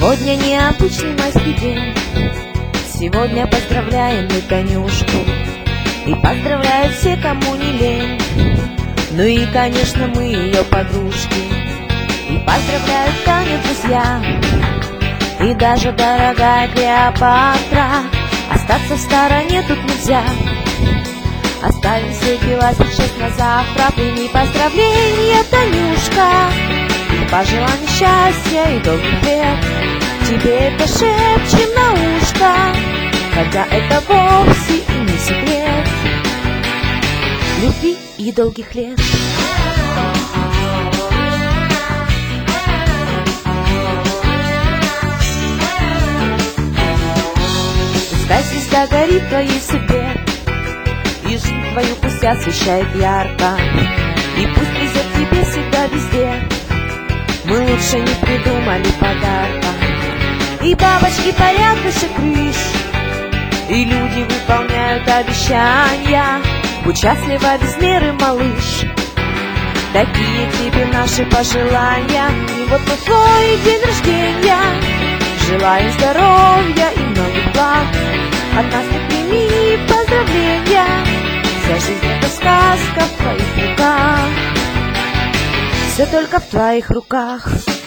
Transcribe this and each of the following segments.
Сегодня необычный майский день. Сегодня поздравляем мы Танюшку. И поздравляют все, кому не лень. Ну и, конечно, мы ее подружки. И поздравляют Таню друзья. И даже дорогая Клеопатра. Остаться в стороне тут нельзя. Оставим все дела сейчас на завтра. Прими поздравления, Танюшка. И пожелаем счастья и долгих лет. Тебе это шепчем на ушко, хотя это вовсе и не секрет. Любви и долгих лет. Пускай звезда горит в твоей судьбе, и жизнь твою пусть освещает ярко, и пусть везет тебе всегда везде. Мы лучше не придумали подарка. И бабочки парят выше крыш, и люди выполняют обещания. Будь счастлива без меры, малыш. Такие тебе наши пожелания. И вот на твой день рождения желаем здоровья и многих благ. От нас ты прими поздравления. Вся жизнь — это сказка в твоих руках. Все только в твоих руках.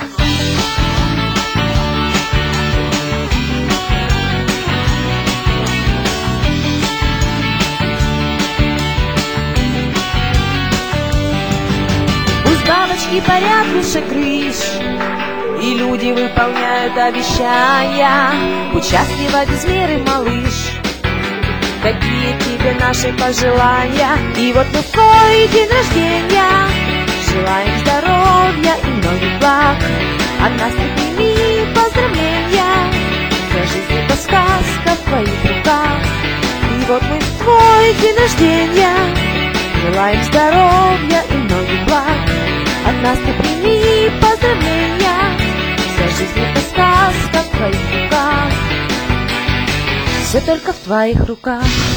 Бабочки парят выше крыш, и люди выполняют обещания. Будь счастлива без меры, малыш. Какие тебе наши пожелания. И вот на твой день рождения желаем здоровья и многих благ. От нас ты прими поздравления. Вся жизнь — это сказка в твоих руках. И вот мы в твой день рождения желаем здоровья и многих благ. От нас ты прими поздравления. Вся жизнь — это сказка в твоих руках. Все только в твоих руках.